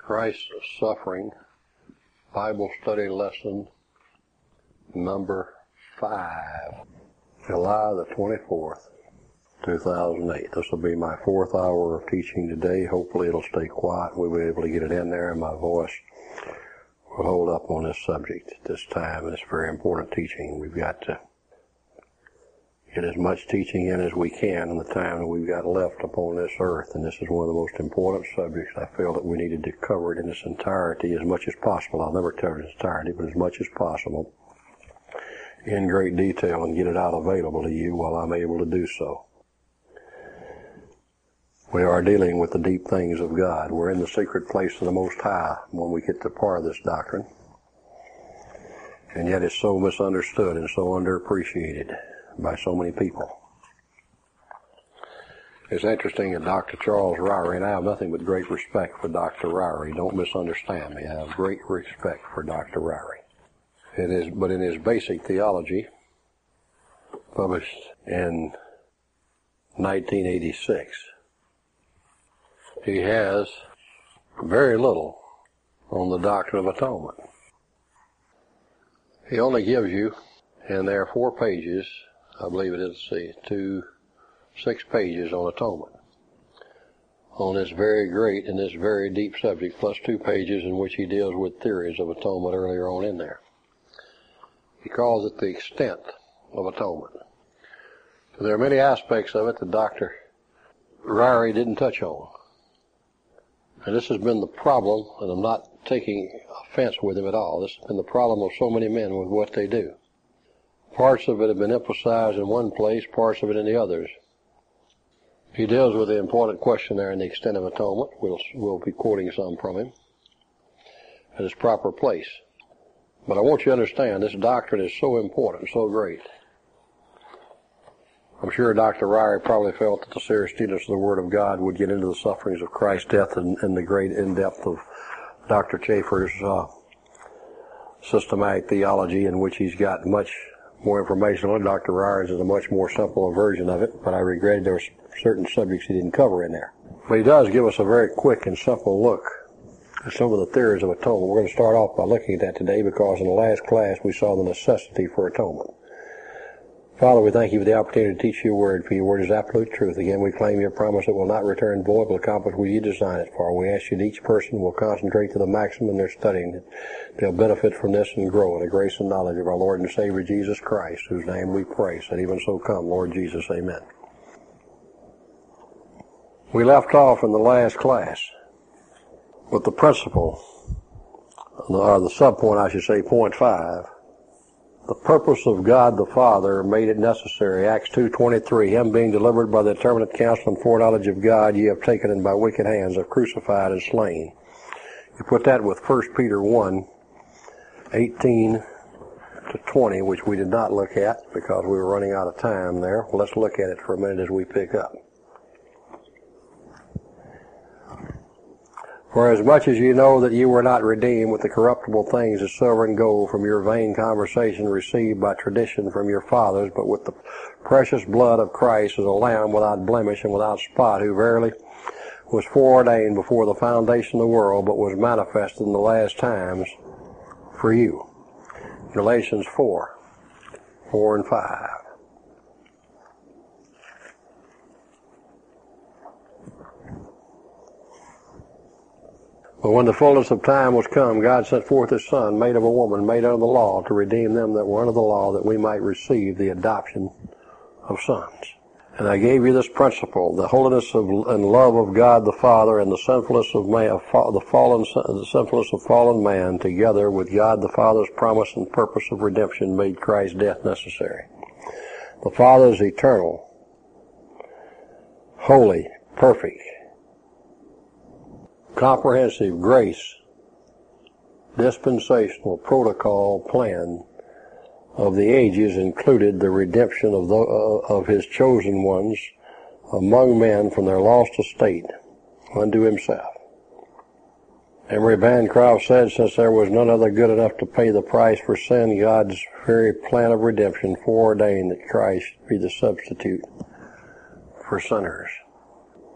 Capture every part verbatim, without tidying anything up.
Christ's suffering, Bible study lesson number five, July the twenty-fourth, two thousand eight. This will be my fourth hour of teaching today. Hopefully it'll stay quiet. We'll be able to get it in there, and my voice will hold up on this subject at this time. It's very important teaching. We've got to get as much teaching in as we can in the time that we've got left upon this earth, and this is one of the most important subjects. I feel that we needed to cover it in its entirety as much as possible. I'll never cover it in its entirety, but as much as possible in great detail and get it out available to you while I'm able to do so. We are dealing with the deep things of God. We're in the secret place of the Most High when we get to part of this doctrine, and yet it's so misunderstood and so underappreciated by so many people. It's interesting that Doctor Charles Ryrie, and I have nothing but great respect for Doctor Ryrie. Don't misunderstand me. I have great respect for Doctor Ryrie. It is, but in his basic theology, published in nineteen eighty-six, he has very little on the doctrine of atonement. He only gives you, and there are four pages, I believe it is, see, two, six pages on atonement, on this very great and this very deep subject, plus two pages in which he deals with theories of atonement earlier on in there. He calls it the extent of atonement. So there are many aspects of it that Doctor Ryrie didn't touch on. And this has been the problem, and I'm not taking offense with him at all. This has been the problem of so many men with what they do. Parts of it have been emphasized in one place, parts of it in the others. He deals with the important question there in the extent of atonement. We'll, we'll be quoting some from him at its proper place. But I want you to understand, this doctrine is so important, so great. I'm sure Doctor Ryrie probably felt that the serious students of the Word of God would get into the sufferings of Christ's death and, and the great in-depth of Doctor Chafer's uh, systematic theology, in which he's got much more information on. Doctor Ryrie's is a much more simple version of it, but I regretted there were certain subjects he didn't cover in there. But he does give us a very quick and simple look at some of the theories of atonement. We're going to start off by looking at that today, because in the last class we saw the necessity for atonement. Father, we thank you for the opportunity to teach your word, for your word is absolute truth. Again, we claim your promise that will not return void, will accomplish what you design it for. We ask you that each person will concentrate to the maximum in their studying, that they'll benefit from this and grow in the grace and knowledge of our Lord and Savior Jesus Christ, whose name we pray. So even so come, Lord Jesus, amen. We left off in the last class with the principle, or the subpoint, I should say, point five. The purpose of God the Father made it necessary. Acts two twenty-three, him being delivered by the determinate counsel and foreknowledge of God, ye have taken, and by wicked hands have crucified and slain. You put that with First Peter one eighteen to twenty, which we did not look at because we were running out of time there. Well, let's look at it for a minute as we pick up. For as much as you know that you were not redeemed with the corruptible things of silver and gold from your vain conversation received by tradition from your fathers, but with the precious blood of Christ as a lamb without blemish and without spot, who verily was foreordained before the foundation of the world, but was manifested in the last times for you. Galatians four, four and five. But when the fullness of time was come, God sent forth his Son, made of a woman, made under the law, to redeem them that were under the law, that we might receive the adoption of sons. And I gave you this principle: the holiness of, and love of God the Father, and the sinfulness of man, the fallen, the sinfulness of fallen man, together with God the Father's promise and purpose of redemption, made Christ's death necessary. The Father is eternal, holy, perfect, comprehensive grace, dispensational protocol plan of the ages included the redemption of the, uh, of his chosen ones among men from their lost estate unto himself. Emery Bancroft said, since there was none other good enough to pay the price for sin, God's very plan of redemption foreordained that Christ be the substitute for sinners.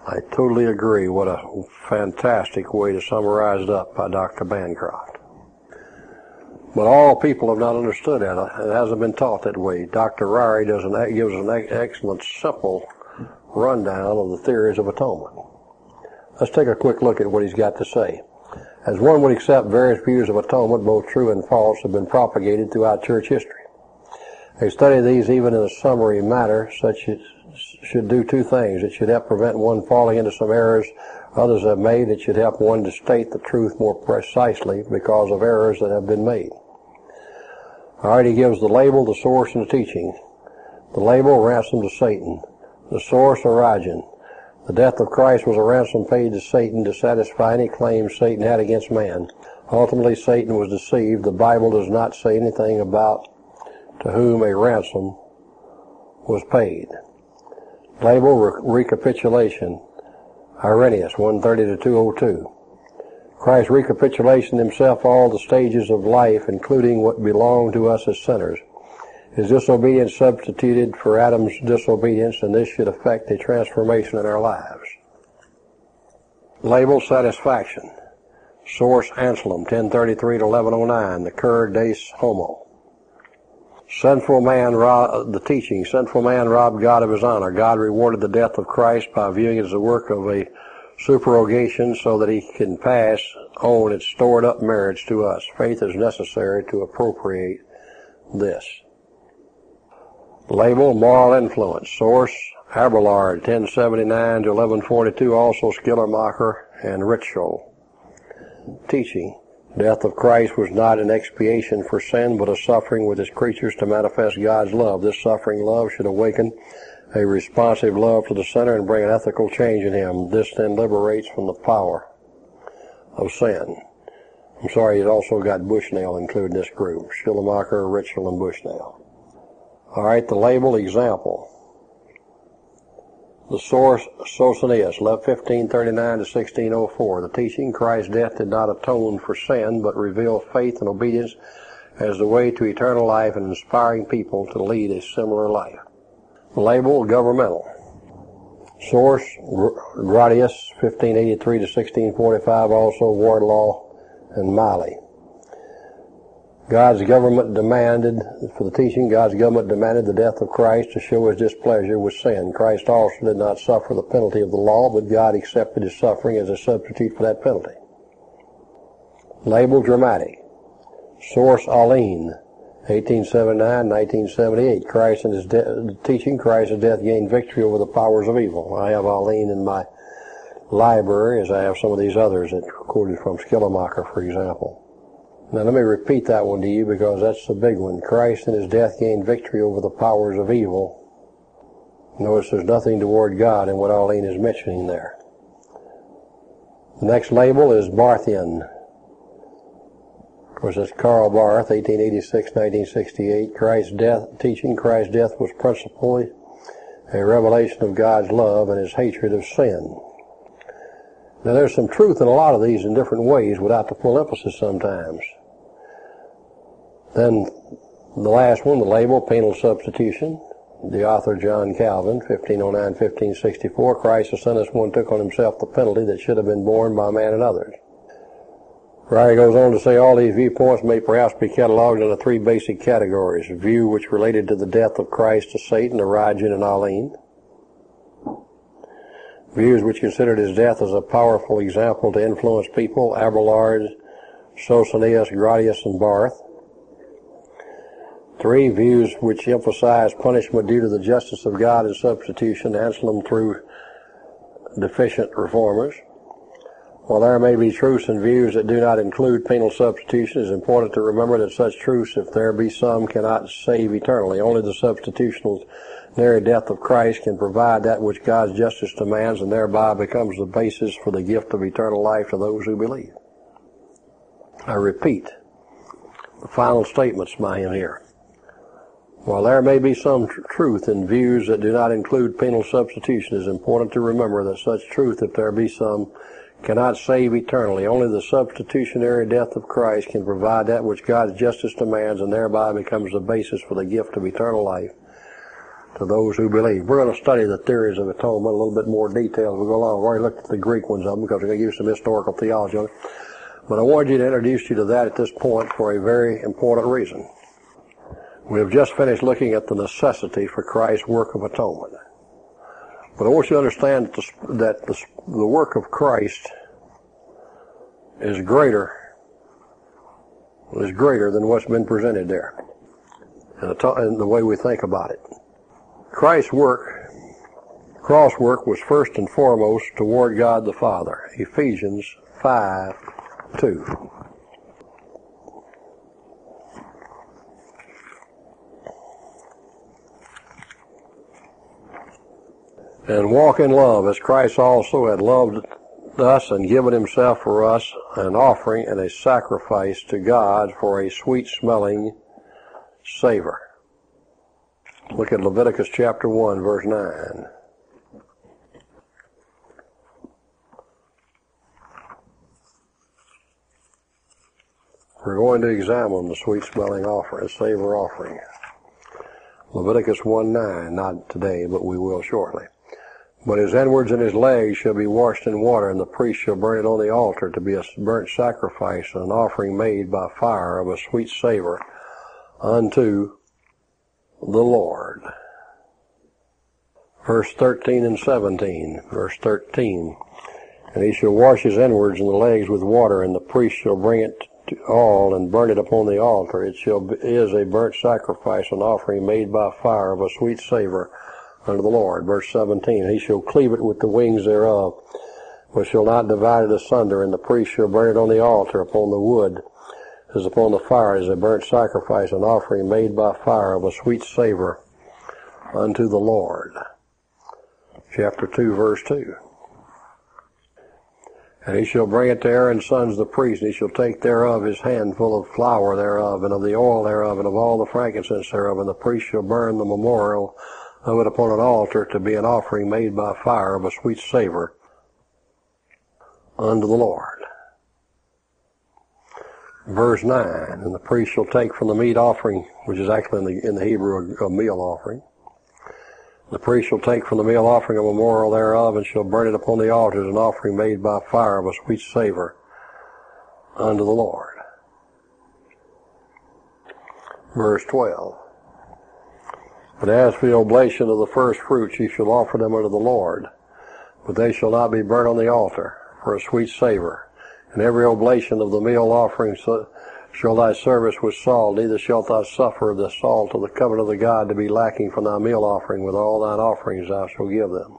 I totally agree. What a fantastic way to summarize it up by Doctor Bancroft. But all people have not understood that. It hasn't been taught that way. Doctor Ryrie does an, gives an excellent, simple rundown of the theories of atonement. Let's take a quick look at what he's got to say. As one would accept, various views of atonement, both true and false, have been propagated throughout church history. A study of these, even in a summary manner, such as should do two things. It should help prevent one falling into some errors others have made. It should help one to state the truth more precisely because of errors that have been made. All right, he gives the label, the source, and the teaching. The label, ransom to Satan. The source, origin. The death of Christ was a ransom paid to Satan to satisfy any claims Satan had against man. Ultimately, Satan was deceived. The Bible does not say anything about to whom a ransom was paid. Label, re- recapitulation. Irenaeus, one thirty to two oh two. Christ recapitulated himself all the stages of life, including what belonged to us as sinners. His disobedience substituted for Adam's disobedience, and this should affect a transformation in our lives. Label, satisfaction. Source, Anselm, ten thirty-three to eleven oh nine, the Cur Deus Homo. Sinful man, the teaching, sinful man robbed God of his honor. God rewarded the death of Christ by viewing it as the work of a supererogation so that he can pass on its stored up merits to us. Faith is necessary to appropriate this. Label, moral influence. Source, Abelard, ten seventy-nine to eleven forty-two, also Schillermacher and Ritschl. Teaching. Death of Christ was not an expiation for sin, but a suffering with his creatures to manifest God's love. This suffering love should awaken a responsive love for the sinner and bring an ethical change in him. This then liberates from the power of sin. I'm sorry, it also got Bushnell included in this group. Schillermacher, Ritschl, and Bushnell. All right, the label, example. The source, Socinus, fifteen thirty-nine to sixteen oh four. The teaching, Christ's death did not atone for sin, but revealed faith and obedience as the way to eternal life and inspiring people to lead a similar life. The label, governmental. Source, Gratius, fifteen eighty-three to sixteen forty-five, also Wardlaw and Miley. God's government demanded, for the teaching, God's government demanded the death of Christ to show his displeasure with sin. Christ also did not suffer the penalty of the law, but God accepted his suffering as a substitute for that penalty. Label, dramatic. Source, Aline, eighteen seventy-nine to nineteen seventy-eight. Christ and his de- teaching, Christ's death gained victory over the powers of evil. I have Aline in my library, as I have some of these others that quoted from Schillermacher, for example. Now let me repeat that one to you because that's the big one. Christ in his death gained victory over the powers of evil. Notice there's nothing toward God in what Aline is mentioning there. The next label is Barthian. Of course, it's Karl Barth, eighteen eighty-six to nineteen sixty-eight. Christ's death, teaching Christ's death was principally a revelation of God's love and his hatred of sin. Now there's some truth in a lot of these in different ways without the full emphasis sometimes. Then the last one, the label, penal substitution. The author, John Calvin, fifteen oh nine to fifteen sixty-four. Christ, the sinless one, took on himself the penalty that should have been borne by man and others. Ryrie goes on to say all these viewpoints may perhaps be cataloged into three basic categories. A view which related to the death of Christ to Satan, Origen, and Aline. Views which considered his death as a powerful example to influence people, Abelard, Socinus, Gratius, and Barth. Three, views which emphasize punishment due to the justice of God and substitution, Anselm through deficient reformers. While there may be truths and views that do not include penal substitution, it is important to remember that such truths, if there be some, cannot save eternally. Only the substitutionary death of Christ can provide that which God's justice demands, and thereby becomes the basis for the gift of eternal life to those who believe. I repeat the final statements by him here. While there may be some tr- truth in views that do not include penal substitution, it is important to remember that such truth, if there be some, cannot save eternally. Only the substitutionary death of Christ can provide that which God's justice demands, and thereby becomes the basis for the gift of eternal life to to those who believe. We're going to study the theories of atonement a little bit more detail as we go along. We've already looked at the Greek ones of them because we're going to use some historical theology on it. But I wanted you to introduce you to that at this point for a very important reason. We have just finished looking at the necessity for Christ's work of atonement. But I want you to understand that the, that the, the work of Christ is greater, is greater than what's been presented there, and the, and the way we think about it. Christ's work, cross work, was first and foremost toward God the Father. Ephesians five two. And walk in love, as Christ also had loved us and given himself for us, an offering and a sacrifice to God for a sweet-smelling savor. Look at Leviticus chapter one, verse nine. We're going to examine the sweet-smelling offering, savor offering. Leviticus one nine, not today, but we will shortly. But his inwards and his legs shall be washed in water, and the priest shall burn it on the altar to be a burnt sacrifice, an offering made by fire of a sweet savor unto the Lord. Verse thirteen and seventeen. Verse thirteen. And he shall wash his inwards and the legs with water, and the priest shall bring it to all and burn it upon the altar. It shall be, is a burnt sacrifice, an offering made by fire of a sweet savor unto the Lord. Verse seventeen, he shall cleave it with the wings thereof, but shall not divide it asunder, and the priest shall burn it on the altar upon the wood, as upon the fire, as a burnt sacrifice, an offering made by fire of a sweet savor unto the Lord. Chapter two, verse two. And he shall bring it to Aaron's sons the priests, and he shall take thereof his handful of flour thereof, and of the oil thereof, and of all the frankincense thereof, and the priest shall burn the memorial of it upon an altar to be an offering made by fire of a sweet savor unto the Lord. Verse nine, and the priest shall take from the meat offering, which is actually in the, in the Hebrew a, a meal offering. The priest shall take from the meal offering a memorial thereof, and shall burn it upon the altar as an offering made by fire of a sweet savor unto the Lord. Verse twelve. But as for the oblation of the first fruits, ye shall offer them unto the Lord, but they shall not be burnt on the altar for a sweet savor. And every oblation of the meal offering shall thy service with salt, neither shalt thou suffer the salt of the covenant of the God to be lacking from thy meal offering. With all thine offerings thou shalt give them.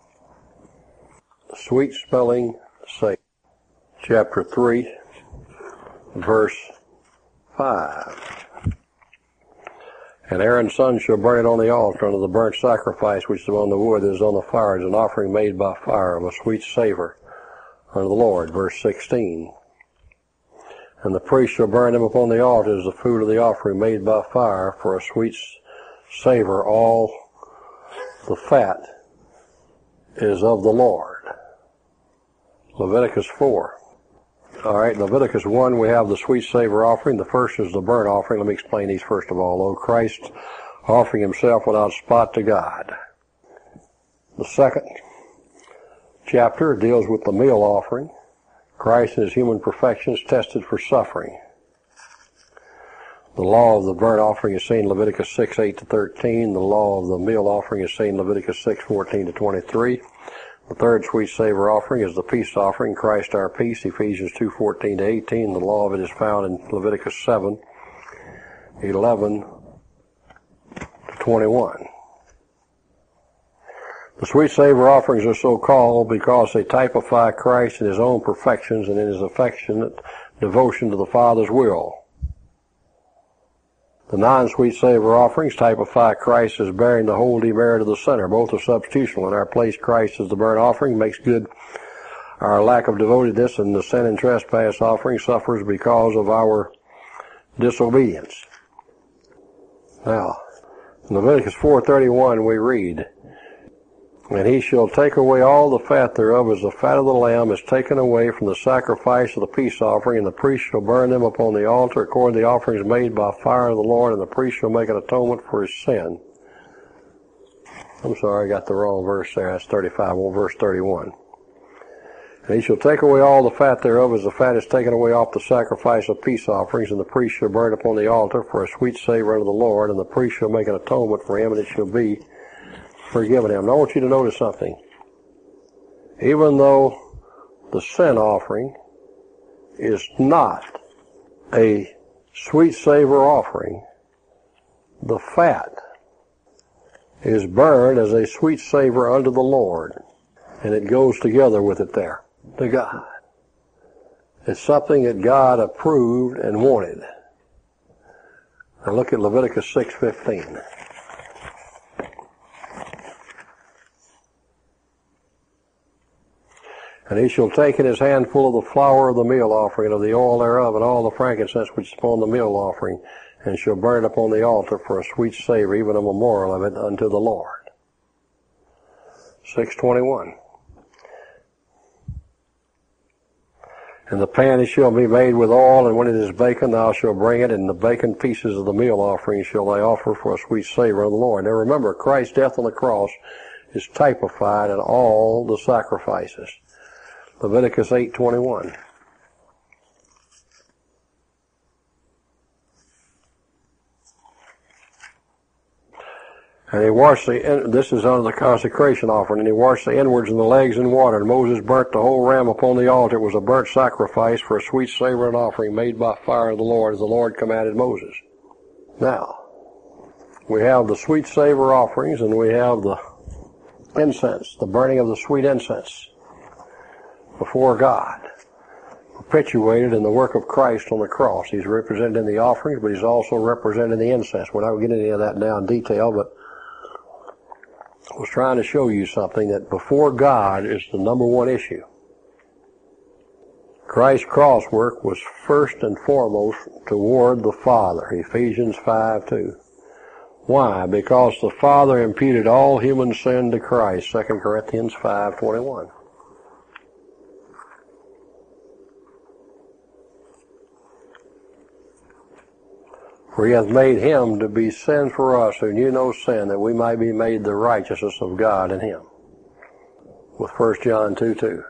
Sweet smelling savor. Chapter three, verse five. And Aaron's son shall burn it on the altar unto the burnt sacrifice which is on the wood that is on the fire, as an offering made by fire of a sweet savor unto the Lord. Verse sixteen. And the priest shall burn them upon the altar as the food of the offering made by fire for a sweet savor. All the fat is of the Lord. Leviticus four. All right, Leviticus one, we have the sweet savor offering. The first is the burnt offering. Let me explain these first of all. Oh, Christ offering himself without spot to God. The second chapter deals with the meal offering. Christ and his human perfections tested for suffering. The law of the burnt offering is seen in Leviticus six, eight to thirteen. The law of the meal offering is seen in Leviticus six, fourteen to twenty-three. The third sweet savor offering is the peace offering, Christ our peace, Ephesians two, fourteen to eighteen. The law of it is found in Leviticus seven, eleven to twenty-one. The sweet savor offerings are so called because they typify Christ in his own perfections and in his affectionate devotion to the Father's will. The non-sweet savor offerings typify Christ as bearing the whole demerit of the sinner. Both are substitutional. In our place, Christ as the burnt offering makes good our lack of devotedness, and the sin and trespass offering suffers because of our disobedience. Now, in Leviticus four thirty-one we read, and he shall take away all the fat thereof, as the fat of the lamb is taken away from the sacrifice of the peace offering, and the priest shall burn them upon the altar according to the offerings made by fire of the Lord, and the priest shall make an atonement for his sin. I'm sorry, I got the wrong verse there. That's thirty-five. Well, verse thirty-one. And he shall take away all the fat thereof, as the fat is taken away off the sacrifice of peace offerings, and the priest shall burn it upon the altar for a sweet savor unto the Lord, and the priest shall make an atonement for him, and it shall be forgiven him. Now I want you to notice something. Even though the sin offering is not a sweet savor offering, the fat is burned as a sweet savor unto the Lord, and it goes together with it there to God. It's something that God approved and wanted. Now look at Leviticus six fifteen. And he shall take in his hand full of the flour of the meal offering, and of the oil thereof, and all the frankincense which is upon the meal offering, and shall burn it upon the altar for a sweet savor, even a memorial of it unto the Lord. six twenty-one. And the pan shall be made with oil, and when it is baken, thou shalt bring it, and the baken pieces of the meal offering shall they offer for a sweet savor unto the Lord. Now remember, Christ's death on the cross is typified in all the sacrifices. Leviticus eight twenty-one. And he washed the, this is under the consecration offering, and he washed the inwards and the legs in water, and Moses burnt the whole ram upon the altar. It was a burnt sacrifice for a sweet savor and offering made by fire of the Lord, as the Lord commanded Moses. Now, we have the sweet savor offerings, and we have the incense, the burning of the sweet incense before God, perpetuated in the work of Christ on the cross. He's represented in the offerings, but he's also represented in the incense. We're not going to get into any of that now in detail, but I was trying to show you something that before God is the number one issue. Christ's cross work was first and foremost toward the Father, Ephesians five two. Why? Because the Father imputed all human sin to Christ, Second Corinthians five twenty-one. For he hath made him to be sin for us who knew no sin, that we might be made the righteousness of God in him. With First John two two.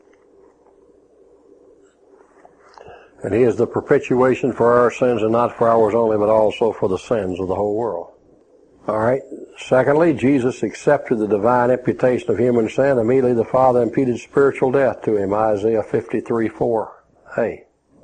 And he is the propitiation for our sins, and not for ours only, but also for the sins of the whole world. All right. Secondly, Jesus accepted the divine imputation of human sin. Immediately the Father imputed spiritual death to him, Isaiah fifty-three four. Hey.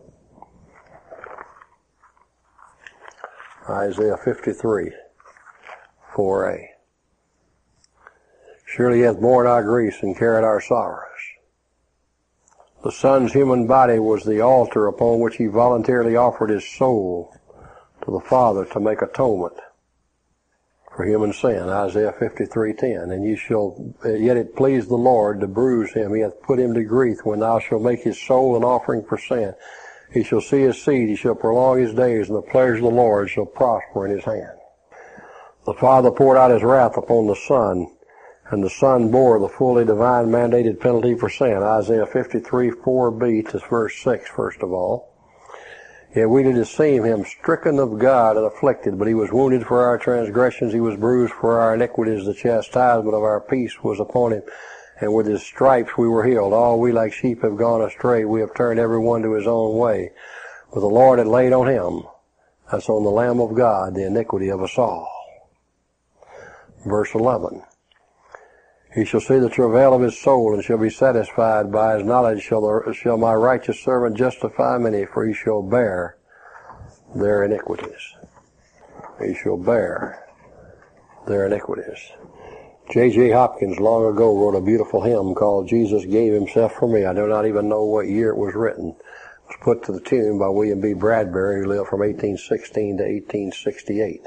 Isaiah fifty-three four a. Surely he hath borne our griefs and carried our sorrows. The Son's human body was the altar upon which he voluntarily offered his soul to the Father to make atonement for human sin, Isaiah fifty-three ten. And you shall, yet it pleased the Lord to bruise him. He hath put him to grief. When thou shalt make his soul an offering for sin, he shall see his seed, he shall prolong his days, and the pleasure of the Lord shall prosper in his hand. The Father poured out his wrath upon the Son, and the Son bore the fully divine mandated penalty for sin, Isaiah fifty-three four b to verse six, first of all. Yet we did esteem him stricken of God and afflicted, but he was wounded for our transgressions, he was bruised for our iniquities, the chastisement of our peace was upon him, and with his stripes we were healed. All we like sheep have gone astray, we have turned every one to his own way. But the Lord had laid on him, that's on the Lamb of God, the iniquity of us all. Verse eleven. He shall see the travail of his soul, and shall be satisfied. By his knowledge shall, the, shall my righteous servant justify many, for he shall bear their iniquities. He shall bear their iniquities. J J Hopkins long ago wrote a beautiful hymn called Jesus Gave Himself for Me. I do not even know what year it was written. It was put to the tune by William B. Bradbury, who lived from eighteen sixteen to eighteen sixty-eight.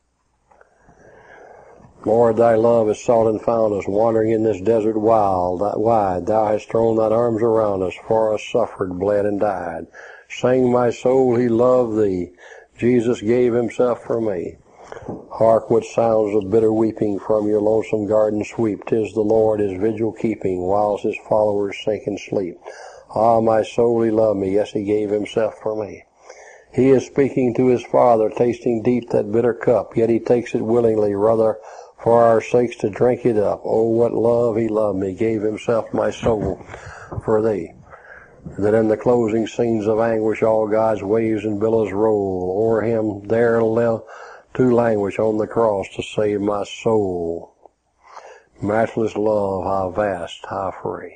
Lord, thy love is sought and found us, wandering in this desert wild, wide. Thou hast thrown thine arms around us, for us suffered, bled, and died. Sing, my soul, he loved thee. Jesus gave himself for me. Hark what sounds of bitter weeping from your lonesome garden sweep. 'Tis the Lord his vigil keeping, whilst his followers sink in sleep. Ah, my soul, he loved me. Yes, he gave himself for me. He is speaking to his Father, tasting deep that bitter cup, yet he takes it willingly, rather for our sakes to drink it up. Oh, what love he loved me, gave himself my soul for thee. That in the closing scenes of anguish all God's waves and billows roll. O'er him there to languish on the cross to save my soul. Matchless love, how vast, how free.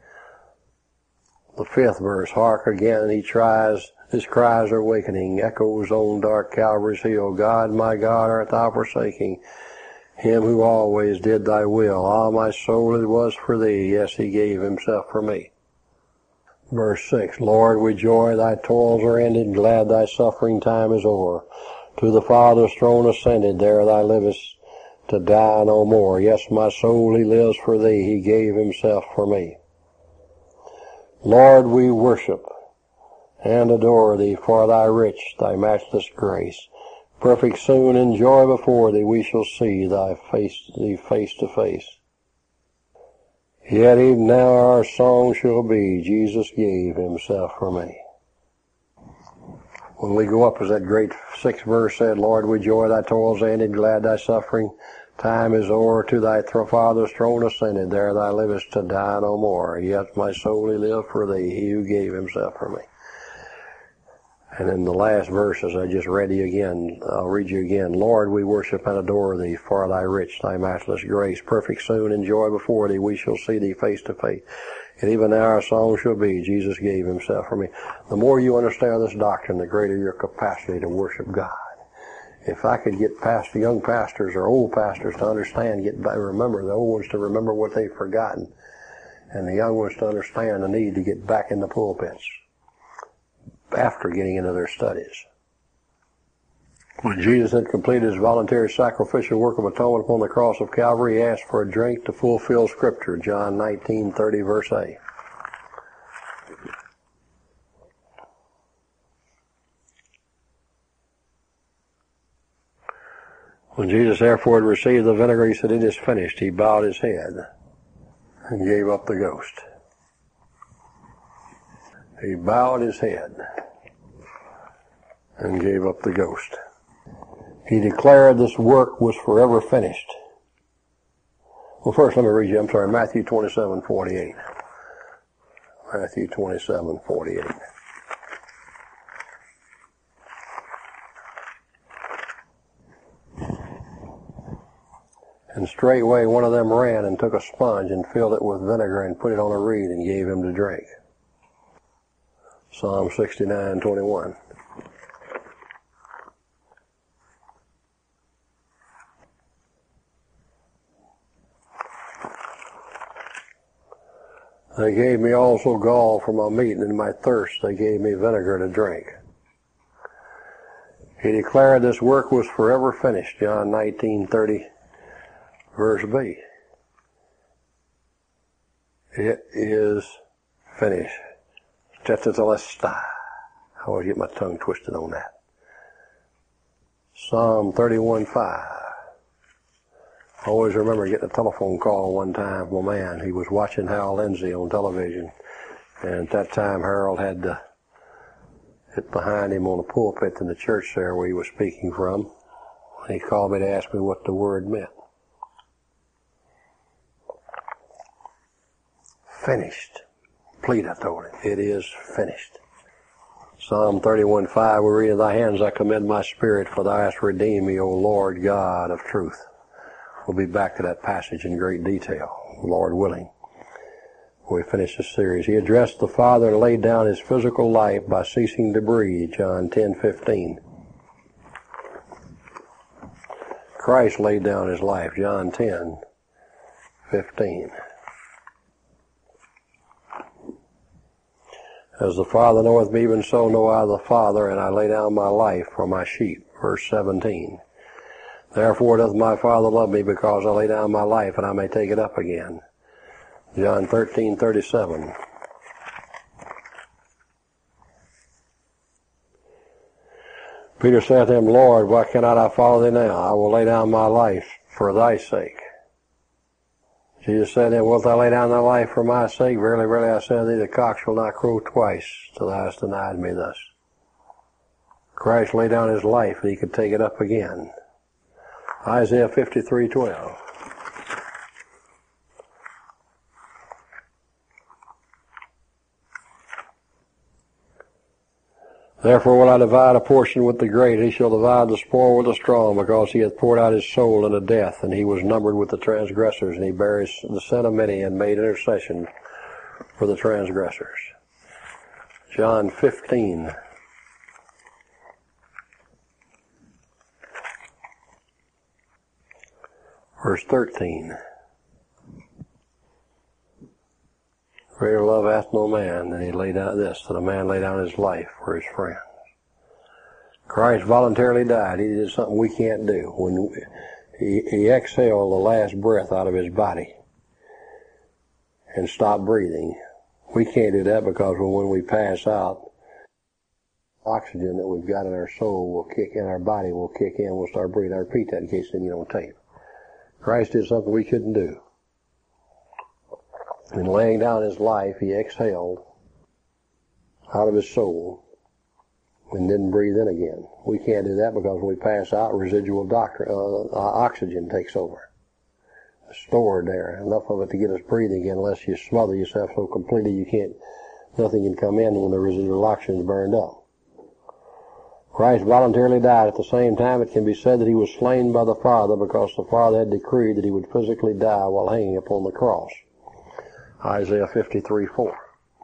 The fifth verse, hark again, he tries, his cries are awakening, echoes on dark Calvary's hill. God, my God, art thou forsaking him who always did thy will? Ah, my soul, it was for thee, yes, he gave himself for me. Verse six, Lord, with joy thy toils are ended, glad thy suffering time is o'er. To the Father's throne ascended, there thou livest to die no more. Yes, my soul, he lives for thee, he gave himself for me. Lord, we worship and adore thee for thy rich, thy matchless grace. Perfect soon in joy before thee we shall see thy face, thee face to face. Yet even now our song shall be, Jesus gave himself for me. When we go up, as that great sixth verse said, Lord, with joy thy toils ended, glad thy suffering time is o'er. To thy th- Father's throne ascended, there thou livest to die no more. Yet my soul he lived for thee, he who gave himself for me. And in the last verses I just read you again, I'll read you again. Lord, we worship and adore thee for thy rich, thy matchless grace. Perfect soon in joy before thee we shall see thee face to face. And even now our song shall be, Jesus gave himself for me. The more you understand this doctrine, the greater your capacity to worship God. If I could get past the young pastors or old pastors to understand, get back, remember, the old ones to remember what they've forgotten, and the young ones to understand the need to get back in the pulpits after getting into their studies. When Jesus had completed his voluntary sacrificial work of atonement upon the cross of Calvary, he asked for a drink to fulfill Scripture, John nineteen thirty, verse eight. When Jesus therefore had received the vinegar, he said, it is finished. He bowed his head and gave up the ghost. He bowed his head and gave up the ghost. He declared this work was forever finished. Well, first let me read you, I'm sorry, Matthew twenty-seven forty-eight. Matthew twenty-seven forty-eight. And straightway one of them ran and took a sponge and filled it with vinegar and put it on a reed and gave him to drink. Psalm sixty-nine twenty-one. They gave me also gall for my meat, and in my thirst they gave me vinegar to drink. He declared this work was forever finished, John nineteen thirty, verse B. It is finished. Tetelestai. I always get my tongue twisted on that. Psalm thirty-one five. I always remember getting a telephone call one time from a man. He was watching Harold Lindsay on television, and at that time Harold had to hit behind him on the pulpit in the church there where he was speaking from. He called me to ask me what the word meant. Finished. Complete, I told him. It is finished. Psalm thirty-one five, we read, in thy hands I commend my spirit, for thou hast redeemed me, O Lord God of truth. We'll be back to that passage in great detail, Lord willing, when we finish this series. He addressed the Father and laid down his physical life by ceasing to breathe, John ten fifteen. Christ laid down his life, John ten fifteen. As the Father knoweth me, even so know I the Father, and I lay down my life for my sheep, verse seventeen. Therefore doth my Father love me, because I lay down my life, and I may take it up again. John thirteen thirty-seven. Peter saith to him, Lord, why cannot I follow thee now? I will lay down my life for thy sake. Jesus said to him, wilt thou lay down thy life for my sake? Verily, verily, I say unto thee, the cock shall not crow twice till thou hast denied me thus. Christ laid down his life, and he could take it up again. Isaiah fifty-three twelve. Therefore will I divide a portion with the great, he shall divide the spoil with the strong, because he hath poured out his soul unto death, and he was numbered with the transgressors, and he bare the sin of many, and made intercession for the transgressors. John fifteen. Verse thirteen. Greater love hath no man than he laid down this, that a man lay down his life for his friends. Christ voluntarily died. He did something we can't do. When he, he exhaled the last breath out of his body and stopped breathing. We can't do that because when we pass out, oxygen that we've got in our soul will kick in, our body will kick in, we'll start breathing. I repeat that in case you don't tape. Christ did something we couldn't do. In laying down his life, he exhaled out of his soul and didn't breathe in again. We can't do that because when we pass out, residual doctor, uh, oxygen takes over. It's stored there, enough of it to get us breathing again, unless you smother yourself so completely you can't, nothing can come in when the residual oxygen is burned up. Christ voluntarily died. At the same time, it can be said that he was slain by the Father because the Father had decreed that he would physically die while hanging upon the cross. Isaiah fifty-three four.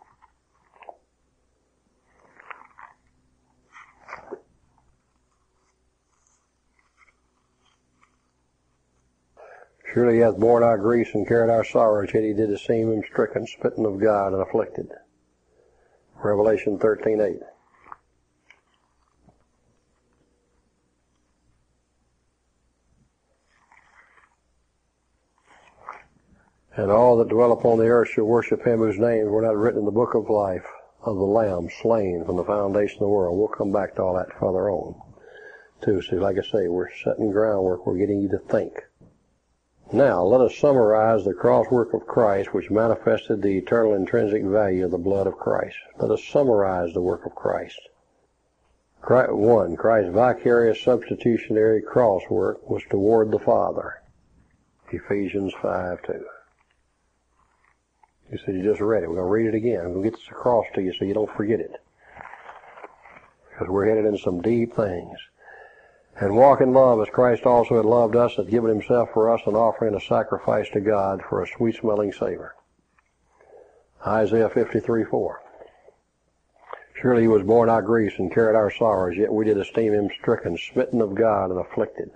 Surely he hath borne our griefs and carried our sorrows, yet he did esteem him stricken, smitten of God, and afflicted. Revelation thirteen eight. And all that dwell upon the earth shall worship him whose names were not written in the book of life of the Lamb slain from the foundation of the world. We'll come back to all that further on, too. So like I say, we're setting groundwork. We're getting you to think. Now, let us summarize the cross work of Christ, which manifested the eternal intrinsic value of the blood of Christ. Let us summarize the work of Christ. Christ one, Christ's vicarious substitutionary cross work was toward the Father. Ephesians five two. You said you just read it. We're going to read it again. I'm going to get this across to you so you don't forget it. Because we're headed into some deep things. And walk in love as Christ also had loved us, and given himself for us an offering, a sacrifice to God for a sweet-smelling savor. Isaiah fifty-three four. Surely he was borne our griefs and carried our sorrows, yet we did esteem him stricken, smitten of God, and afflicted.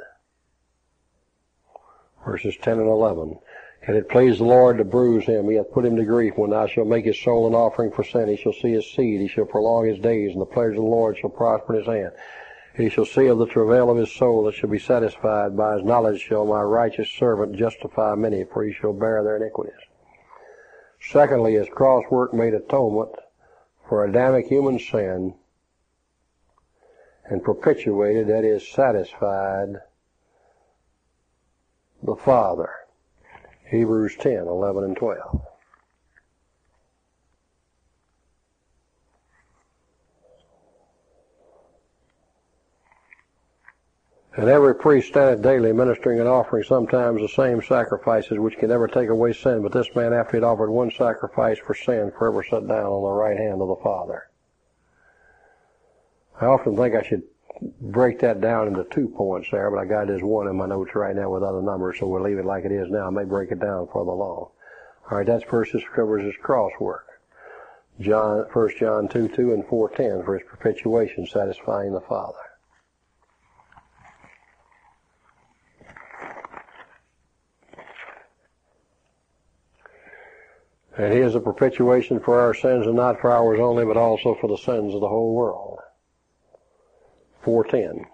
Verses ten and eleven. And it pleased the Lord to bruise him. He hath put him to grief. When thou shalt make his soul an offering for sin, he shall see his seed. He shall prolong his days, and the pleasure of the Lord shall prosper in his hand. He shall see of the travail of his soul that shall be satisfied. By his knowledge shall my righteous servant justify many, for he shall bear their iniquities. Secondly, his cross work made atonement for Adamic human sin and perpetuated, that is, satisfied the Father. Hebrews ten eleven and twelve. And every priest standeth daily ministering and offering sometimes the same sacrifices which can never take away sin, but this man after he had offered one sacrifice for sin forever sat down on the right hand of the Father. I often think I should break that down into two points there, but I got it as one in my notes right now with other numbers, so we'll leave it like it is now. I may break it down further along. All right, that's first, this covers his cross work. John, First John two two and four ten for his perpetuation, satisfying the Father. And he is a perpetuation for our sins, and not for ours only, but also for the sins of the whole world. four ten.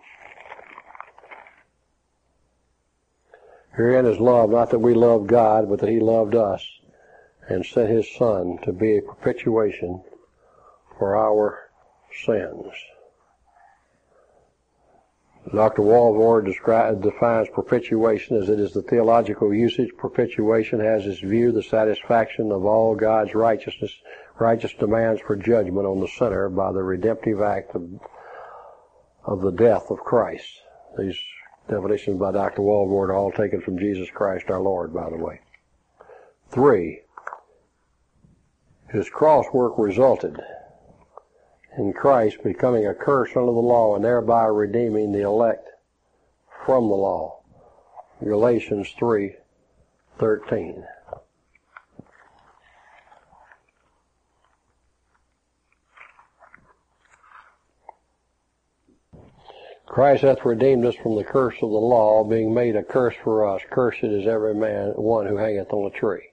Herein is love, not that we loved God, but that he loved us and sent his Son to be a perpetuation for our sins. Doctor Walvoord describes, defines perpetuation as it is the theological usage. Perpetuation has its view the satisfaction of all God's righteousness, righteous demands for judgment on the sinner by the redemptive act of, of the death of Christ. These Definitions by Doctor Walvoord are all taken from Jesus Christ our Lord, by the way. Three, his cross work resulted in Christ becoming a curse under the law and thereby redeeming the elect from the law. Galatians three thirteen. Christ hath redeemed us from the curse of the law, being made a curse for us. Cursed is every man, one who hangeth on a tree.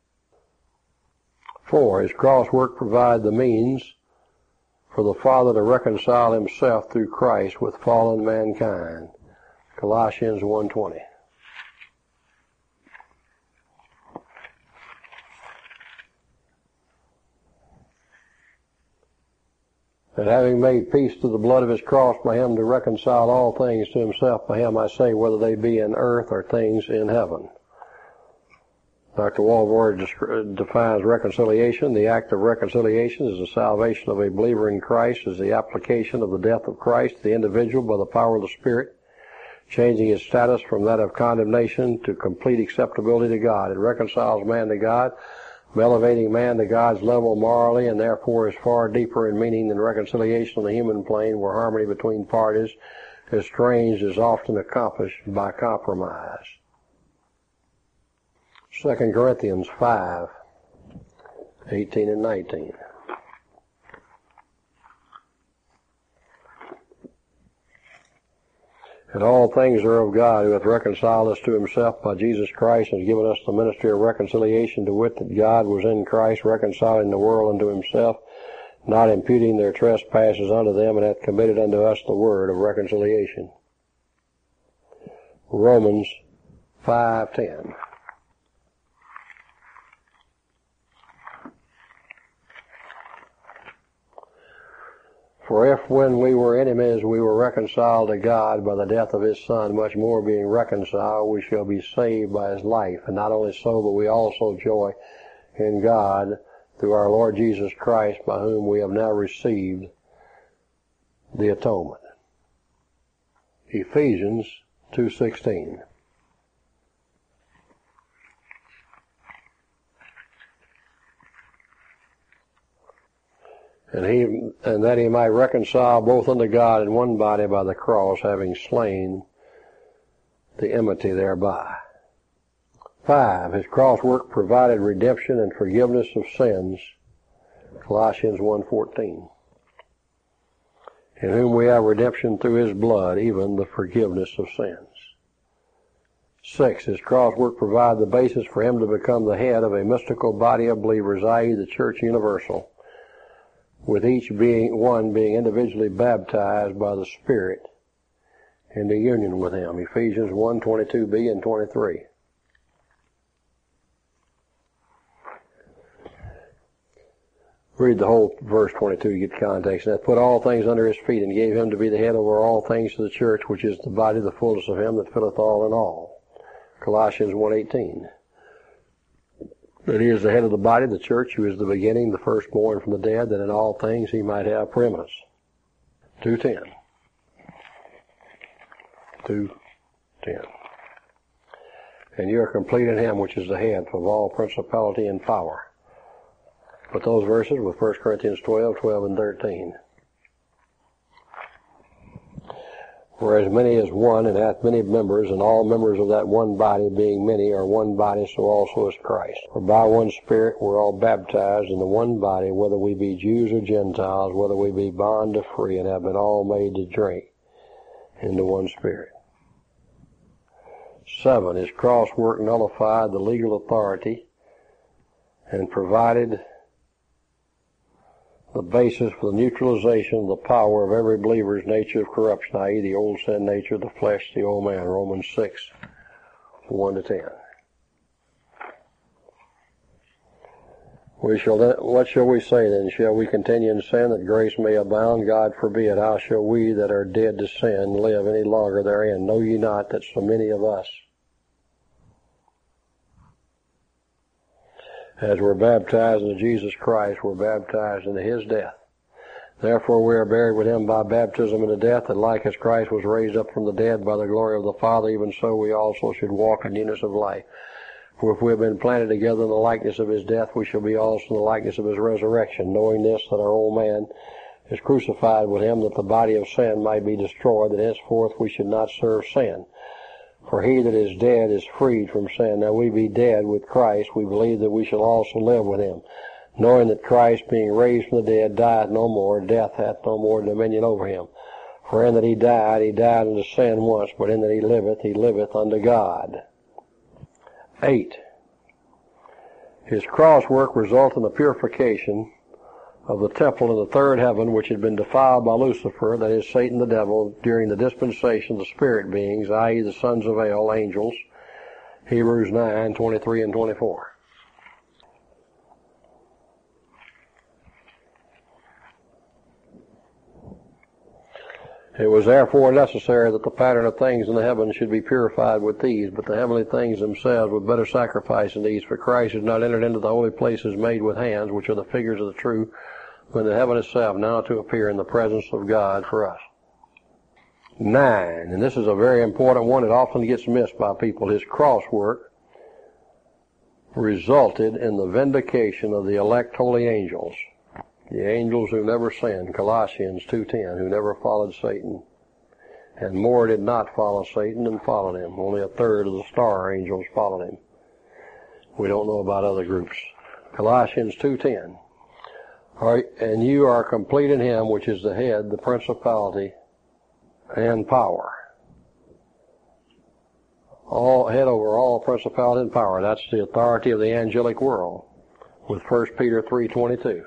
Four, his cross work provided the means for the Father to reconcile himself through Christ with fallen mankind. Colossians one twenty. And having made peace through the blood of his cross by him to reconcile all things to himself by him, I say, whether they be in earth or things in heaven. Doctor Walvoord defines reconciliation. The act of reconciliation is the salvation of a believer in Christ, is the application of the death of Christ to the individual by the power of the Spirit, changing his status from that of condemnation to complete acceptability to God. It reconciles man to God, elevating man to God's level morally, and therefore is far deeper in meaning than reconciliation on the human plane, where harmony between parties, estranged, is often accomplished by compromise. Second Corinthians five eighteen and nineteen. And all things are of God, who hath reconciled us to himself by Jesus Christ, and has given us the ministry of reconciliation, to wit, that God was in Christ, reconciling the world unto himself, not imputing their trespasses unto them, and hath committed unto us the word of reconciliation. Romans five ten. For if when we were enemies we were reconciled to God by the death of his Son, much more being reconciled we shall be saved by his life. And not only so, but we also joy in God through our Lord Jesus Christ, by whom we have now received the atonement. Ephesians two sixteen. And he, and that he might reconcile both unto God in one body by the cross, having slain the enmity thereby. Five, his cross work provided redemption and forgiveness of sins. Colossians one fourteen. In whom we have redemption through his blood, even the forgiveness of sins. Six, his cross work provided the basis for him to become the head of a mystical body of believers, that is the church universal, with each being one being individually baptized by the Spirit into union with him. Ephesians one twenty-two b and twenty-three. Read the whole verse twenty-two, you get context. And hath put all things under his feet, and gave him to be the head over all things to the church, which is the body, the fullness of him that filleth all in all. Colossians one eighteen. That he is the head of the body, the church, who is the beginning, the firstborn from the dead, that in all things he might have preeminence. two ten. two ten. And you are complete in him, which is the head of all principality and power. Put those verses with First Corinthians twelve, twelve and thirteen. For as many as one, and hath many members, and all members of that one body, being many, are one body, so also is Christ. For by one Spirit we're all baptized in the one body, whether we be Jews or Gentiles, whether we be bond or free, and have been all made to drink into one Spirit. Seven, his cross work nullified the legal authority and provided the basis for the neutralization of the power of every believer's nature of corruption, that is the old sin nature, the flesh, the old man. Romans six, one to ten. We shall then, what shall we say then? Shall we continue in sin that grace may abound? God forbid. How shall we that are dead to sin live any longer therein? Know ye not that so many of us, as were baptized into Jesus Christ, were baptized into his death? Therefore we are buried with him by baptism into death, that like as Christ was raised up from the dead by the glory of the Father, even so we also should walk in newness of life. For if we have been planted together in the likeness of his death, we shall be also in the likeness of his resurrection, knowing this, that our old man is crucified with him, that the body of sin might be destroyed, that henceforth we should not serve sin. For he that is dead is freed from sin. Now we be dead with Christ, we believe that we shall also live with him, knowing that Christ, being raised from the dead, dieth no more, death hath no more dominion over him. For in that he died, he died unto sin once, but in that he liveth, he liveth unto God. Eight. His cross work resulted in the purification of the temple in the third heaven, which had been defiled by Lucifer, that is, Satan the devil, during the dispensation of the spirit beings, that is, the sons of El, angels, Hebrews nine, twenty-three and twenty-four. It was therefore necessary that the pattern of things in the heavens should be purified with these, but the heavenly things themselves with better sacrifice than these, for Christ has not entered into the holy places made with hands, which are the figures of the true, but in the heaven itself, now to appear in the presence of God for us. Nine, and this is a very important one. It often gets missed by people. His cross work resulted in the vindication of the elect holy angels. The angels who never sinned, Colossians two ten, who never followed Satan. And more did not follow Satan than followed him. Only a third of the star angels followed him. We don't know about other groups. Colossians two ten. All right, and you are complete in him, which is the head, the principality, and power. All head over all principality and power. That's the authority of the angelic world, with First Peter three twenty-two.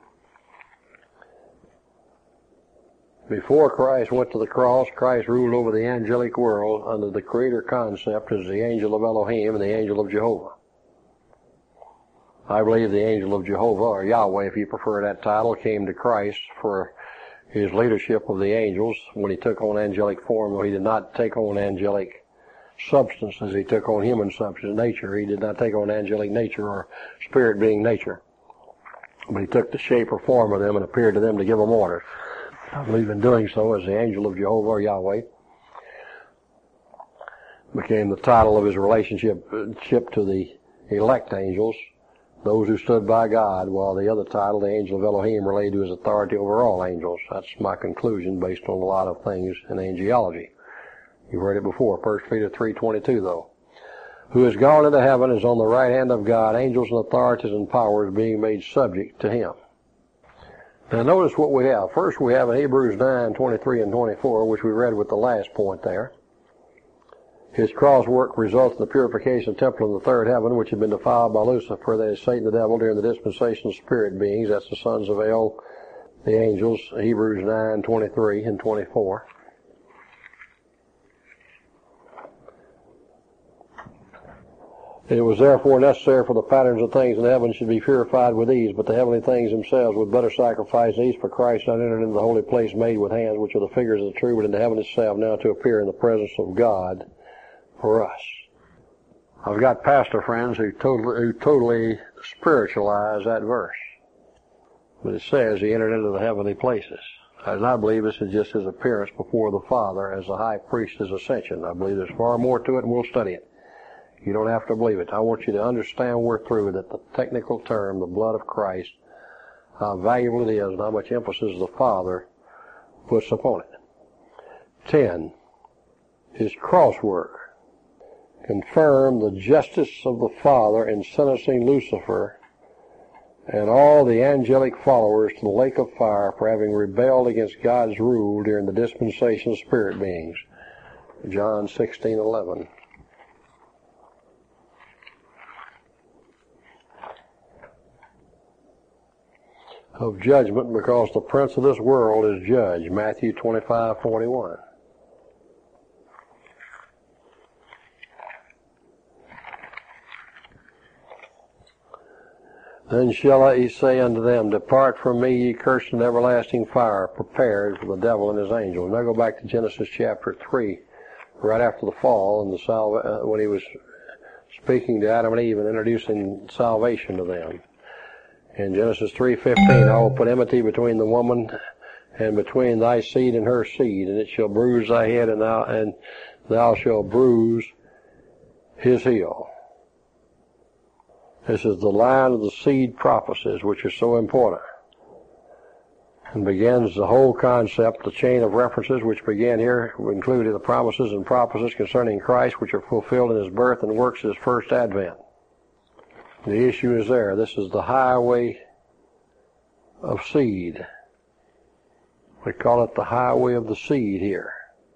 Before Christ went to the cross, Christ ruled over the angelic world under the creator concept as the angel of Elohim and the angel of Jehovah. I believe the angel of Jehovah, or Yahweh if you prefer that title, came to Christ for his leadership of the angels when he took on angelic form. Though he did not take on angelic substance as he took on human substance, nature. He did not take on angelic nature or spirit being nature. But he took the shape or form of them and appeared to them to give them orders. I believe in doing so as the angel of Jehovah or Yahweh. Became the title of his relationship to the elect angels, those who stood by God, while the other title, the angel of Elohim, related to his authority over all angels. That's my conclusion based on a lot of things in angelology. You've heard it before, First Peter three twenty-two though. Who is gone into heaven is on the right hand of God, angels and authorities and powers being made subject to him. Now notice what we have. First we have in Hebrews nine, twenty-three and twenty-four, which we read with the last point there. His cross work results in the purification of the temple in the third heaven, which had been defiled by Lucifer, that is Satan the devil, during the dispensation of spirit beings. That's the sons of El, the angels, Hebrews nine, twenty-three and twenty-four. It was therefore necessary for the patterns of things in heaven should be purified with these, but the heavenly things themselves with better sacrifice than these, for Christ not entered into the holy place made with hands, which are the figures of the true, but in the heaven itself, now to appear in the presence of God for us. I've got pastor friends who totally, who totally spiritualize that verse. But it says he entered into the heavenly places. And I believe this is just his appearance before the Father as the high priest, his ascension. I believe there's far more to it, and we'll study it. You don't have to believe it. I want you to understand we're through that the technical term, the blood of Christ, how valuable it is and how much emphasis the Father puts upon it. Ten, his cross work confirmed the justice of the Father in sentencing Lucifer and all the angelic followers to the lake of fire for having rebelled against God's rule during the dispensation of spirit beings. John sixteen eleven. Of judgment, because the prince of this world is judged. Matthew twenty-five forty-one. Then shall he say unto them, Depart from me, ye cursed, in everlasting fire, prepared for the devil and his angels. Now go back to Genesis chapter three, right after the fall, and the salva- when he was speaking to Adam and Eve and introducing salvation to them. In Genesis three fifteen, I will put enmity between the woman and between thy seed and her seed, and it shall bruise thy head, and thou, and thou shalt bruise his heel. This is the line of the seed prophecies, which is so important, and begins the whole concept, the chain of references which began here, including the promises and prophecies concerning Christ, which are fulfilled in his birth and works at his first advent. The issue is there. This is the highway of seed. We call it the highway of the seed here.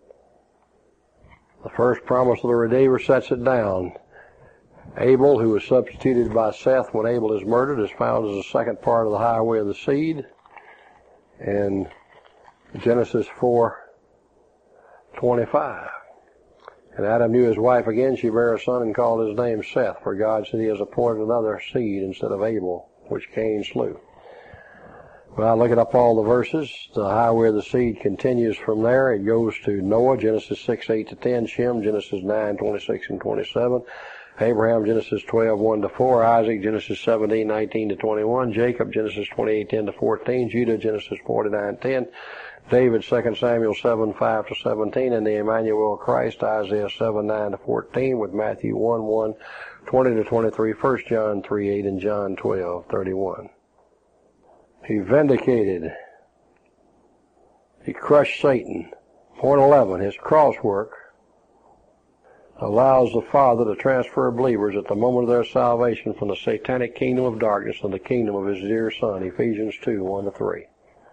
The first promise of the Redeemer sets it down. Abel, who was substituted by Seth when Abel is murdered, is found as the second part of the highway of the seed. In Genesis four twenty-five. And Adam knew his wife again. She bare a son and called his name Seth, for God said he has appointed another seed instead of Abel, which Cain slew. Well, looking up all the verses, the highway of the seed continues from there. It goes to Noah, Genesis six, eight to ten, Shem, Genesis nine, twenty-six and twenty-seven, Abraham, Genesis twelve, one to four, Isaac, Genesis seventeen, nineteen to twenty-one, Jacob, Genesis twenty-eight, ten to fourteen, Judah, Genesis forty-nine, ten, David, Second Samuel seven, five to seventeen, and the Emmanuel Christ, Isaiah seven, nine to fourteen, with Matthew one, one, twenty to twenty-three, First John three, eight, and John twelve, thirty-one. He vindicated. He crushed Satan. Point eleven, his cross work allows the Father to transfer believers at the moment of their salvation from the satanic kingdom of darkness to the kingdom of his dear Son, Ephesians two, one to three.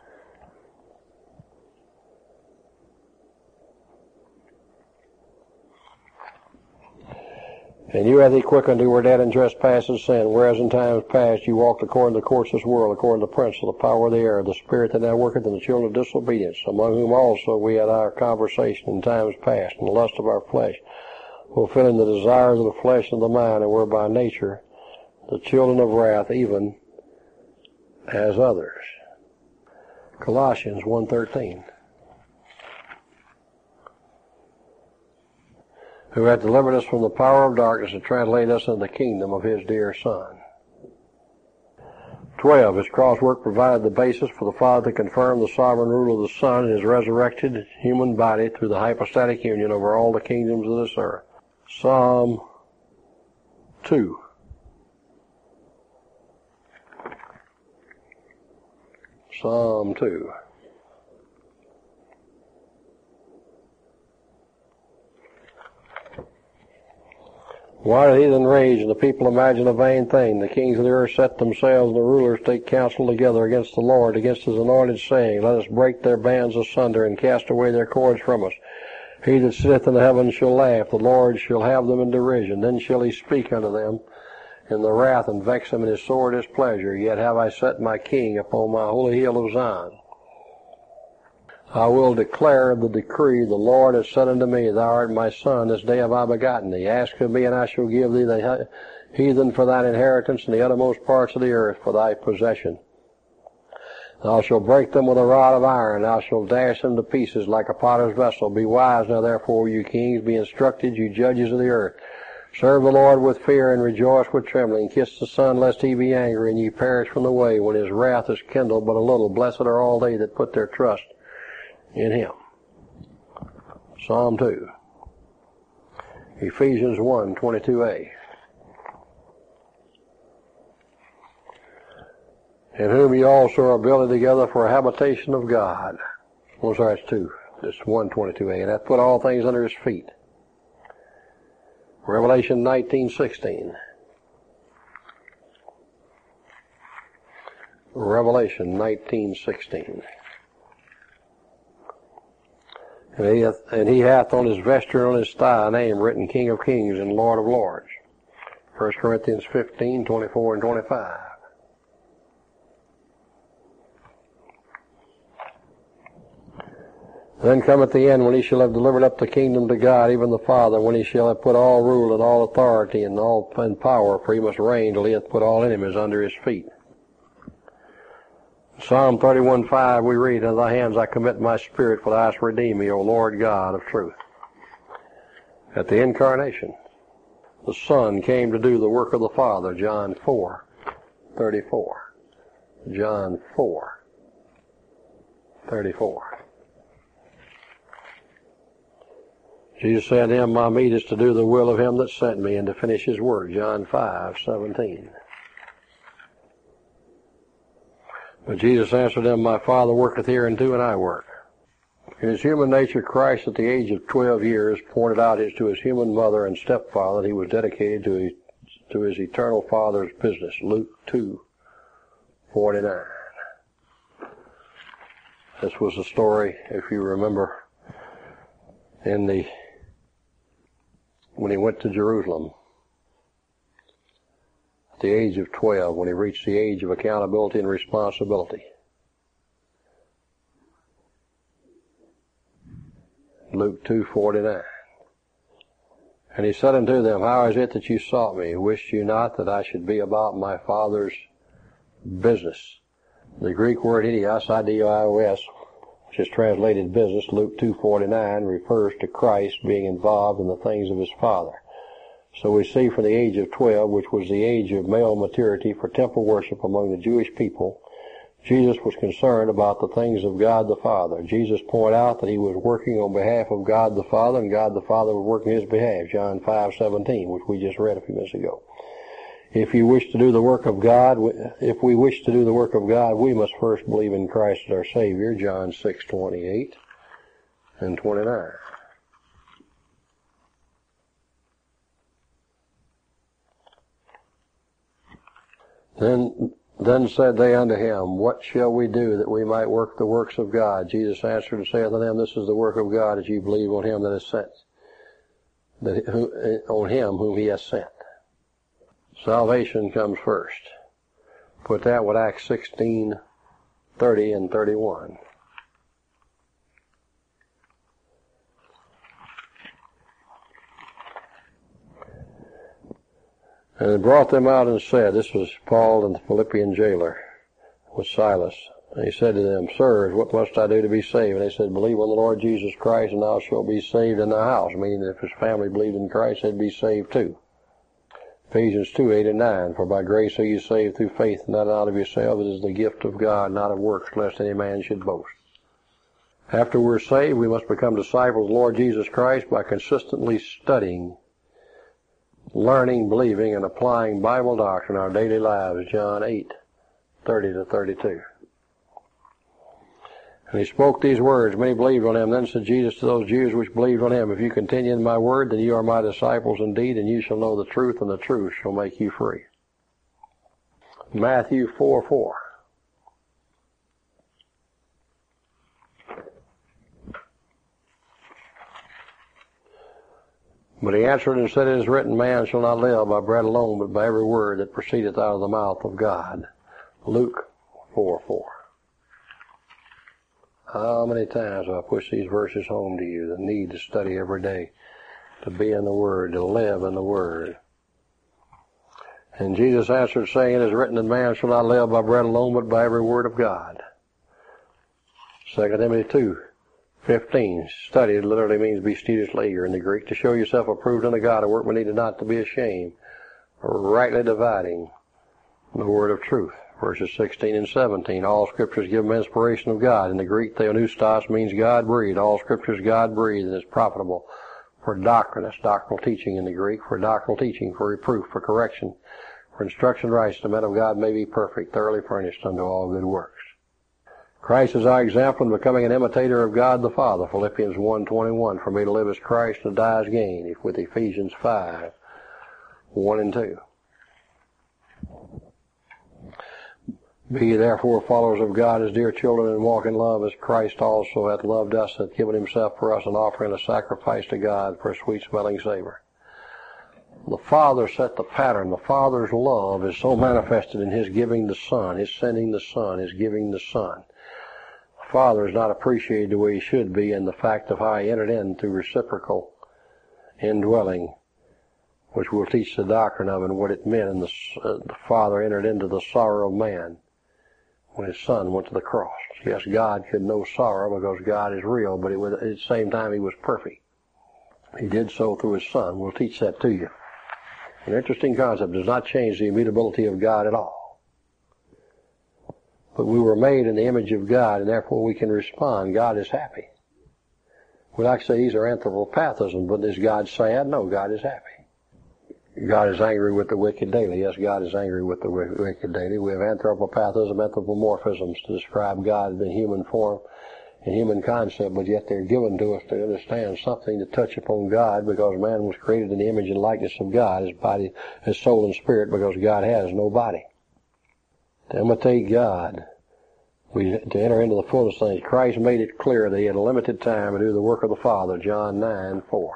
And you hath he quickened who were dead in trespasses and sin, whereas in times past you walked according to the course of this world, according to the prince of the power of the air, the spirit that now worketh in the children of disobedience, among whom also we had our conversation in times past, in the lust of our flesh, fulfilling the desires of the flesh and the mind, and were by nature the children of wrath, even as others. Colossians one thirteen. Who hath delivered us from the power of darkness and translated us into the kingdom of his dear Son. twelve. His cross work provided the basis for the Father to confirm the sovereign rule of the Son in his resurrected human body through the hypostatic union over all the kingdoms of this earth. Psalm two. Psalm two. Why do the heathen rage and the people imagine a vain thing? The kings of the earth set themselves, and the rulers take counsel together against the Lord, against his anointed, saying, Let us break their bands asunder and cast away their cords from us. He that sitteth in the heavens shall laugh, the Lord shall have them in derision. Then shall he speak unto them in the wrath, and vex them in his sore displeasure. Yet have I set my king upon my holy hill of Zion. I will declare the decree, the Lord has said unto me, Thou art my son, this day have I begotten thee. Ask of me, and I shall give thee the heathen for thine inheritance, and the uttermost parts of the earth for thy possession. Thou shalt break them with a rod of iron, thou shalt dash them to pieces like a potter's vessel. Be wise now therefore, you kings, be instructed, you judges of the earth. Serve the Lord with fear, and rejoice with trembling. Kiss the Son, lest he be angry, and ye perish from the way, when his wrath is kindled but a little. Blessed are all they that put their trust in him. Psalm two. Ephesians one, twenty-two a. In whom ye also are builded together for a habitation of God. Oh, sorry, it's two. It's one, twenty-two a. And hath put all things under his feet. Revelation nineteen, sixteen. Revelation nineteen, sixteen. And he, hath, and he hath on his vesture and on his thigh a name written, King of Kings and Lord of Lords. First Corinthians fifteen, twenty-four and twenty-five. Then cometh the end, when he shall have delivered up the kingdom to God, even the Father, when he shall have put all rule and all authority and all and power, for he must reign till he hath put all enemies under his feet. Psalm thirty-one, five, we read, Into thy hands I commit my spirit, for thou hast redeemed me, O Lord God of truth. At the incarnation, the Son came to do the work of the Father, John four, thirty-four. John four, thirty-four. Jesus said to him, my meat is to do the will of him that sent me and to finish his work. John five seventeen. But Jesus answered them, my Father worketh hereunto, and I work. In his human nature, Christ at the age of twelve years pointed out his, to his human mother and stepfather that he was dedicated to his, to his eternal Father's business. Luke two forty-nine. This was the story, if you remember, in the when he went to Jerusalem at the age of twelve, when he reached the age of accountability and responsibility. Luke two forty-nine. And he said unto them, how is it that you sought me? Wished you not that I should be about my Father's business? The Greek word idios, I D I O S, which is translated business, Luke two forty-nine, refers to Christ being involved in the things of his Father. So we see from the age of twelve, which was the age of male maturity for temple worship among the Jewish people, Jesus was concerned about the things of God the Father. Jesus pointed out that he was working on behalf of God the Father, and God the Father was working on his behalf, John five seventeen, which we just read a few minutes ago. If you wish to do the work of God, if we wish to do the work of God, we must first believe in Christ as our Savior, John six twenty-eight and twenty-nine. Then, then said they unto him, what shall we do that we might work the works of God? Jesus answered and saith unto them, this is the work of God, that ye believe on him that is sent, that who, on him whom he has sent. Salvation comes first. Put that with Acts sixteen thirty and thirty-one. And he brought them out and said, this was Paul and the Philippian jailer with Silas. And he said to them, sirs, what must I do to be saved? And they said, believe on the Lord Jesus Christ, and thou shalt be saved in thy house. Meaning that if his family believed in Christ, they'd be saved too. Ephesians two eight and nine, for by grace are you saved through faith, and not out of yourself. It is the gift of God, not of works, lest any man should boast. After we're saved, we must become disciples of the Lord Jesus Christ by consistently studying, learning, believing, and applying Bible doctrine in our daily lives, John eight thirty to thirty-two. And he spoke these words, many believed on him. Then said Jesus to those Jews which believed on him, if you continue in my word, then you are my disciples indeed, and you shall know the truth, and the truth shall make you free. Matthew four four. But he answered and said, it is written, man shall not live by bread alone, but by every word that proceedeth out of the mouth of God. Luke four four. How many times have I pushed these verses home to you, the need to study every day, to be in the Word, to live in the Word. And Jesus answered, saying, it is written that man shall not live by bread alone, but by every word of God. Second Timothy two fifteen. Study literally means be studiously eager in the Greek, to show yourself approved unto God, a workman needed not to be ashamed, rightly dividing the word of truth. Verses sixteen and seventeen. All scriptures give them inspiration of God. In the Greek, theonoustos means God breathed. All scriptures God breathed and is profitable for doctrine. That's doctrinal teaching in the Greek. For doctrinal teaching, for reproof, for correction, for instruction in righteousness, the man of God may be perfect, thoroughly furnished unto all good works. Christ is our example in becoming an imitator of God the Father. Philippians one twenty-one. For me to live is Christ, and to die is gain. With Ephesians five one and two. Be ye therefore followers of God as dear children, and walk in love as Christ also hath loved us, and hath given himself for us, an offering and a sacrifice to God for a sweet-smelling savor. The Father set the pattern. The Father's love is so manifested in his giving the Son, his sending the Son, his giving the Son. The Father is not appreciated the way he should be in the fact of how he entered in through reciprocal indwelling, which we'll teach the doctrine of and what it meant. And the, uh, the Father entered into the sorrow of man when his Son went to the cross. Yes, God could know sorrow because God is real, but it was, at the same time he was perfect. He did so through his Son. We'll teach that to you. An interesting concept. Does not change the immutability of God at all. But we were made in the image of God, and therefore we can respond. God is happy. We like to say these are anthropopathisms, but is God sad? No, God is happy. God is angry with the wicked daily. Yes, God is angry with the wicked daily. We have anthropopathism, anthropomorphisms to describe God in human form and human concept, but yet they're given to us to understand something to touch upon God, because man was created in the image and likeness of God, his body, his soul and spirit, because God has no body. To imitate God, we to enter into the fullness of things. Christ made it clear that he had a limited time to do the work of the Father, John nine four.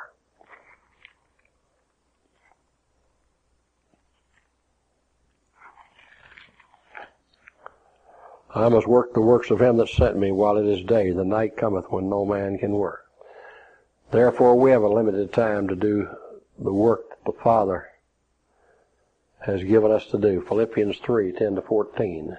I must work the works of him that sent me while it is day. The night cometh when no man can work. Therefore we have a limited time to do the work that the Father has given us to do. Philippians three ten to fourteen.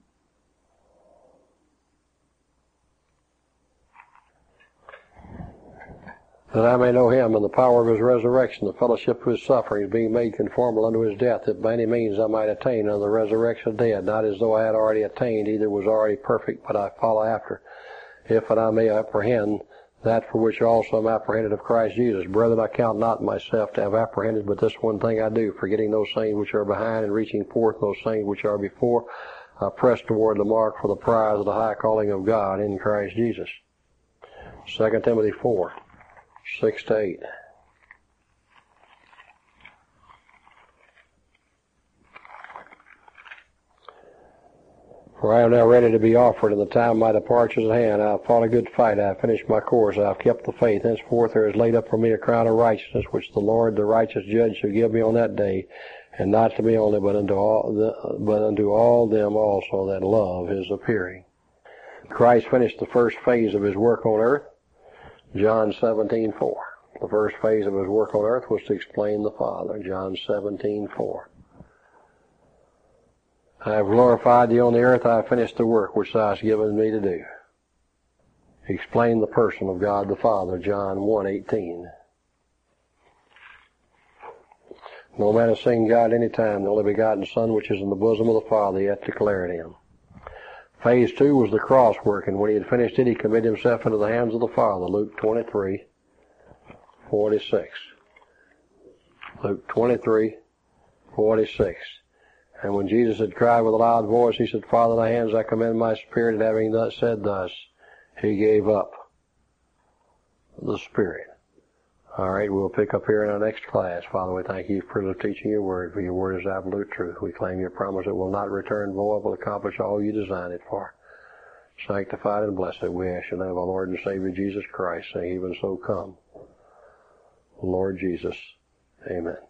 That I may know him and the power of his resurrection, the fellowship of his sufferings, being made conformable unto his death, that by any means I might attain unto the resurrection of the dead, not as though I had already attained, either was already perfect, but I follow after, if that I may apprehend that for which also am apprehended of Christ Jesus. Brethren, I count not myself to have apprehended, but this one thing I do, forgetting those things which are behind, and reaching forth those things which are before, I press toward the mark for the prize of the high calling of God in Christ Jesus. Second Timothy four. Six to eight. For I am now ready to be offered, and the time of my departure is at hand. I have fought a good fight. I have finished my course. I have kept the faith. Henceforth there is laid up for me a crown of righteousness, which the Lord, the righteous judge, shall give me on that day, and not to me only, but unto all, the, but unto all them also that love his appearing. Christ finished the first phase of his work on earth. John seventeen four. The first phase of his work on earth was to explain the Father. John seventeen four. I have glorified thee on the earth. I have finished the work which thou hast given me to do. Explain the person of God the Father. John one eighteen. No man has seen God any time. The only begotten Son, which is in the bosom of the Father, yet declared him. Phase two was the cross work, and when he had finished it, he committed himself into the hands of the Father. Luke twenty-three forty-six. Luke twenty-three forty-six. And when Jesus had cried with a loud voice, he said, Father, in thy hands I commend my spirit. And having thus said thus, he gave up the spirit. All right, we'll pick up here in our next class. Father, we thank you for teaching your word, for your word is absolute truth. We claim your promise that will not return void, will accomplish all you designed it for. Sanctified and blessed, we ask you in the name of our Lord and Savior Jesus Christ, saying, even so come, Lord Jesus. Amen.